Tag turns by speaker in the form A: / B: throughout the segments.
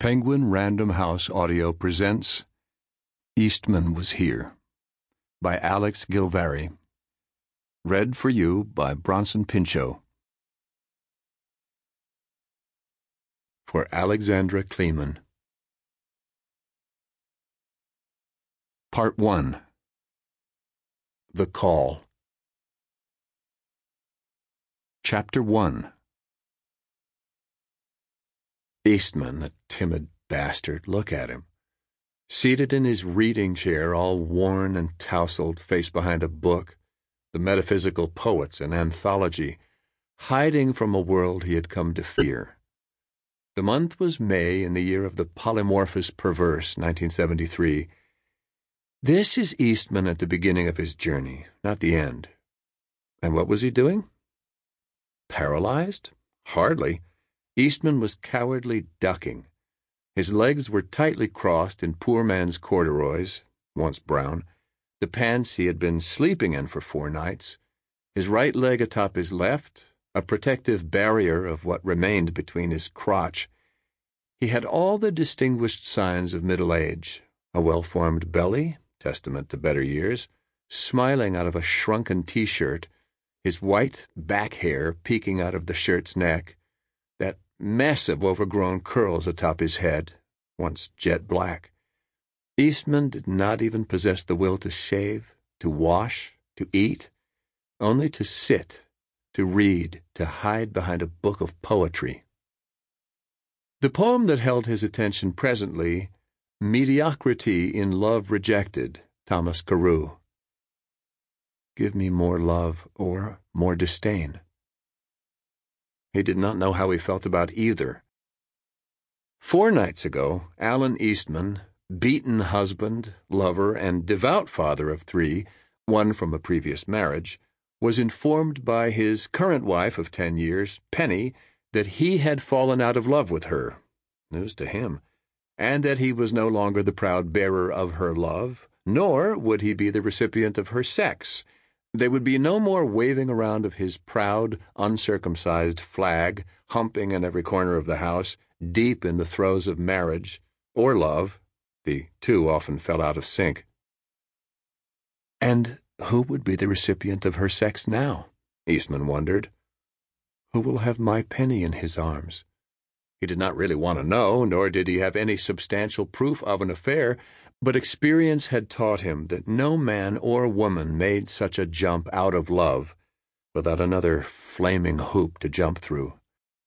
A: Penguin Random House Audio presents Eastman Was Here by Alex Gilvari. Read for you by Bronson Pinchot. For Alexandra Kleeman. Part 1. The Call. Chapter 1. Eastman, the timid bastard, look at him. Seated in his reading chair, all worn and tousled, face behind a book, The Metaphysical Poets, an anthology, hiding from a world he had come to fear. The month was May in the year of the polymorphous perverse, 1973. This is Eastman at the beginning of his journey, not the end. And what was he doing? Paralyzed? Hardly. Eastman was cowardly ducking. His legs were tightly crossed in poor man's corduroys, once brown, the pants he had been sleeping in for 4 nights, his right leg atop his left, a protective barrier of what remained between his crotch. He had all the distinguished signs of middle age, a well-formed belly, testament to better years, smiling out of a shrunken T-shirt, his white back hair peeking out of the shirt's neck, that mess of overgrown curls atop his head, once jet black. Eastman did not even possess the will to shave, to wash, to eat, only to sit, to read, to hide behind a book of poetry. The poem that held his attention presently, Mediocrity in Love Rejected, Thomas Carew. Give me more love or more disdain. He did not know how he felt about either. 4 nights ago, Alan Eastman, beaten husband, lover, and devout father of 3, one from a previous marriage, was informed by his current wife of 10 years, Penny, that he had fallen out of love with her, news to him, and that he was no longer the proud bearer of her love, nor would he be the recipient of her sex. There would be no more waving around of his proud, uncircumcised flag, humping in every corner of the house, deep in the throes of marriage, or love. The two often fell out of sync. And who would be the recipient of her sex now? Eastman wondered. Who will have my Penny in his arms? He did not really want to know, nor did he have any substantial proof of an affair, but experience had taught him that no man or woman made such a jump out of love without another flaming hoop to jump through.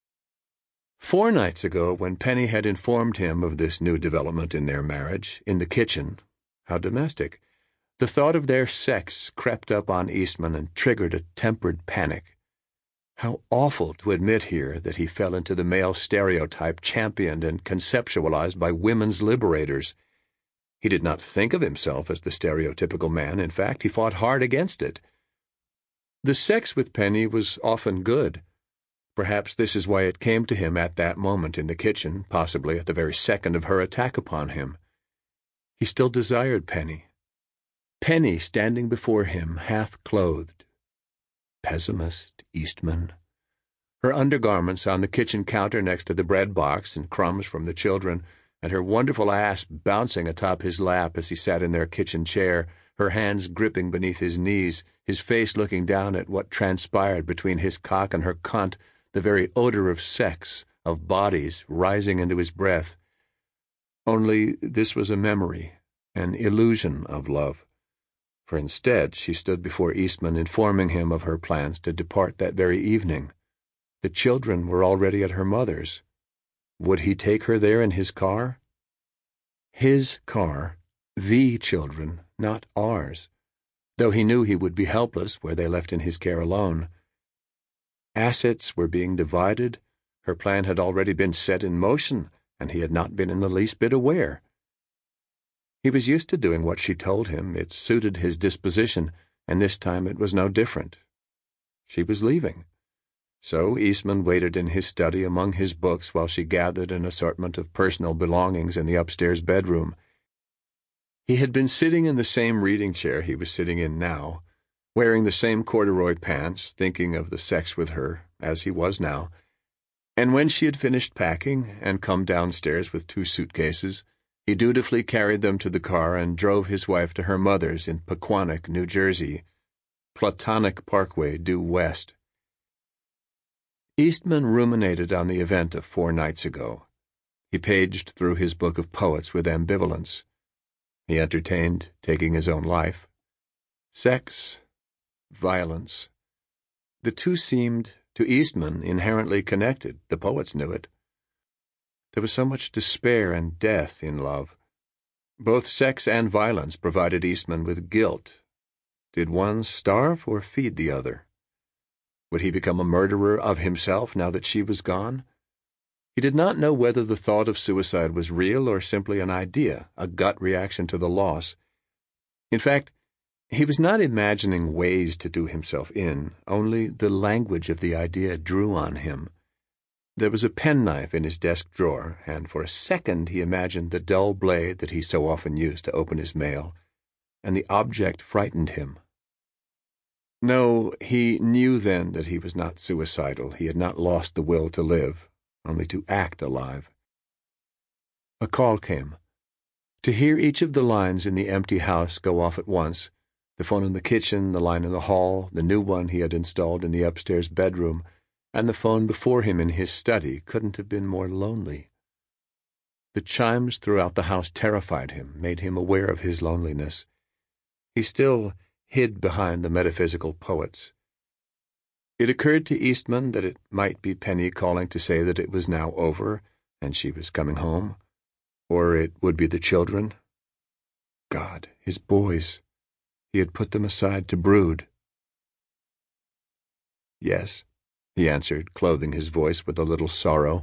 A: 4 nights ago, when Penny had informed him of this new development in their marriage, in the kitchen, how domestic, the thought of their sex crept up on Eastman and triggered a tempered panic. How awful to admit here that he fell into the male stereotype championed and conceptualized by women's liberators. He did not think of himself as the stereotypical man. In fact, he fought hard against it. The sex with Penny was often good. Perhaps this is why it came to him at that moment in the kitchen, possibly at the very second of her attack upon him. He still desired Penny. Penny standing before him, half-clothed. Pessimist, Eastman. Her undergarments on the kitchen counter next to the bread box and crumbs from the children, and her wonderful ass bouncing atop his lap as he sat in their kitchen chair, her hands gripping beneath his knees, his face looking down at what transpired between his cock and her cunt, the very odor of sex, of bodies, rising into his breath. Only this was a memory, an illusion of love. For instead she stood before Eastman informing him of her plans to depart that very evening. The children were already at her mother's. Would he take her there in his car? His car, the children, not ours, though he knew he would be helpless were they left in his care alone. Assets were being divided, her plan had already been set in motion, and he had not been in the least bit aware. He was used to doing what she told him, it suited his disposition, and this time it was no different. She was leaving. So Eastman waited in his study among his books while she gathered an assortment of personal belongings in the upstairs bedroom. He had been sitting in the same reading chair he was sitting in now, wearing the same corduroy pants, thinking of the sex with her, as he was now, And when she had finished packing and come downstairs with 2 suitcases, he dutifully carried them to the car and drove his wife to her mother's in Pequannock, New Jersey, Platonic Parkway due west. Eastman ruminated on the event of 4 nights ago. He paged through his book of poets with ambivalence. He entertained taking his own life. Sex, violence. The two seemed, to Eastman, inherently connected. The poets knew it. There was so much despair and death in love. Both sex and violence provided Eastman with guilt. Did one starve or feed the other? Would he become a murderer of himself now that she was gone? He did not know whether the thought of suicide was real or simply an idea, a gut reaction to the loss. In fact, he was not imagining ways to do himself in, only the language of the idea drew on him. There was a penknife in his desk drawer, and for a second he imagined the dull blade that he so often used to open his mail, and the object frightened him. No, he knew then that he was not suicidal. He had not lost the will to live, only to act alive. A call came. To hear each of the lines in the empty house go off at once, the phone in the kitchen, the line in the hall, the new one he had installed in the upstairs bedroom, and the phone before him in his study, couldn't have been more lonely. The chimes throughout the house terrified him, made him aware of his loneliness. He still hid behind the metaphysical poets. It occurred to Eastman that it might be Penny calling to say that it was now over and she was coming home, or it would be the children. God, his boys. He had put them aside to brood. Yes, he answered, clothing his voice with a little sorrow.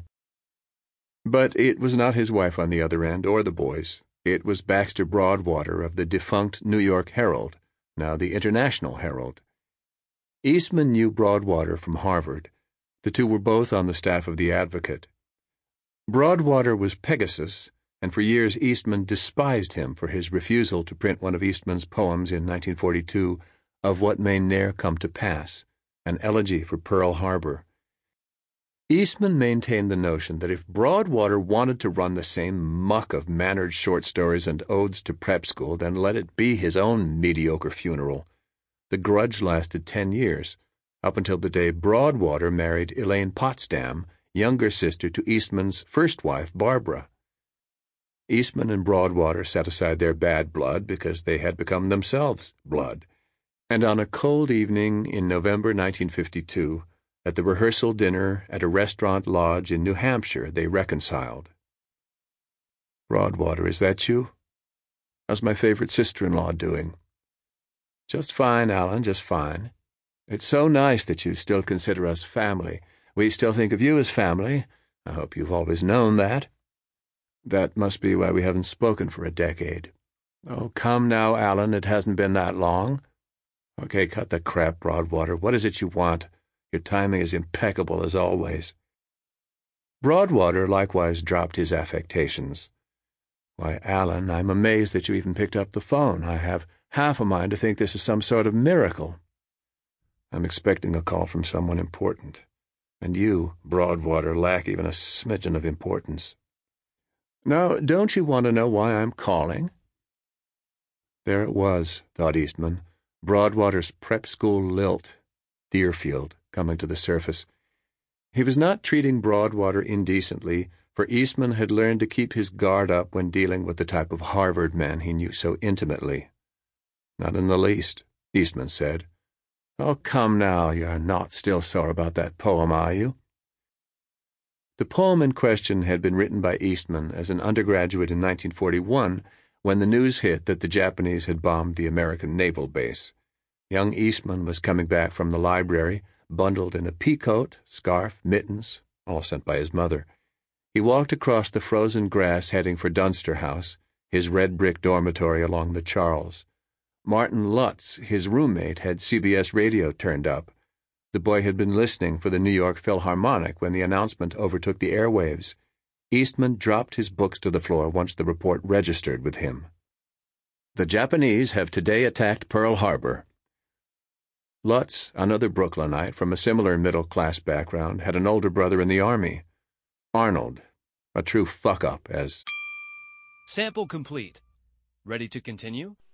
A: But it was not his wife on the other end, or the boys. It was Baxter Broadwater of the defunct New York Herald, now the International Herald. Eastman knew Broadwater from Harvard. The two were both on the staff of the Advocate. Broadwater was Pegasus, and for years Eastman despised him for his refusal to print one of Eastman's poems in 1942, Of What May Ne'er Come to Pass, an elegy for Pearl Harbor. Eastman maintained the notion that if Broadwater wanted to run the same muck of mannered short stories and odes to prep school, then let it be his own mediocre funeral. The grudge lasted 10 years, up until the day Broadwater married Elaine Potsdam, younger sister to Eastman's first wife, Barbara. Eastman and Broadwater set aside their bad blood because they had become themselves blood, and on a cold evening in November 1952, at the rehearsal dinner at a restaurant lodge in New Hampshire, they reconciled. "Broadwater, is that you? How's my favorite sister-in-law doing?" "Just fine, Alan, just fine. It's so nice that you still consider us family. We still think of you as family. I hope you've always known that." "That must be why we haven't spoken for a decade." "Oh, come now, Alan, it hasn't been that long." "Okay, cut the crap, Broadwater. What is it you want? Your timing is impeccable as always." Broadwater likewise dropped his affectations. "Why, Alan, I'm amazed that you even picked up the phone. I have half a mind to think this is some sort of miracle." "I'm expecting a call from someone important. And you, Broadwater, lack even a smidgen of importance." "Now, don't you want to know why I'm calling?" There it was, thought Eastman, Broadwater's prep school lilt, Deerfield, coming to the surface. He was not treating Broadwater indecently, for Eastman had learned to keep his guard up when dealing with the type of Harvard man he knew so intimately. "Not in the least," Eastman said. "Oh, come now, you're not still sore about that poem, are you?" The poem in question had been written by Eastman as an undergraduate in 1941 when the news hit that the Japanese had bombed the American naval base. Young Eastman was coming back from the library, bundled in a peacoat, scarf, mittens, all sent by his mother. He walked across the frozen grass heading for Dunster House, his red-brick dormitory along the Charles. Martin Lutz, his roommate, had CBS radio turned up. The boy had been listening for the New York Philharmonic when the announcement overtook the airwaves. Eastman dropped his books to the floor once the report registered with him. "The Japanese have today attacked Pearl Harbor." Lutz, another Brooklynite from a similar middle-class background, had an older brother in the Army. Arnold, a true fuck-up, as...
B: Sample complete. Ready to continue?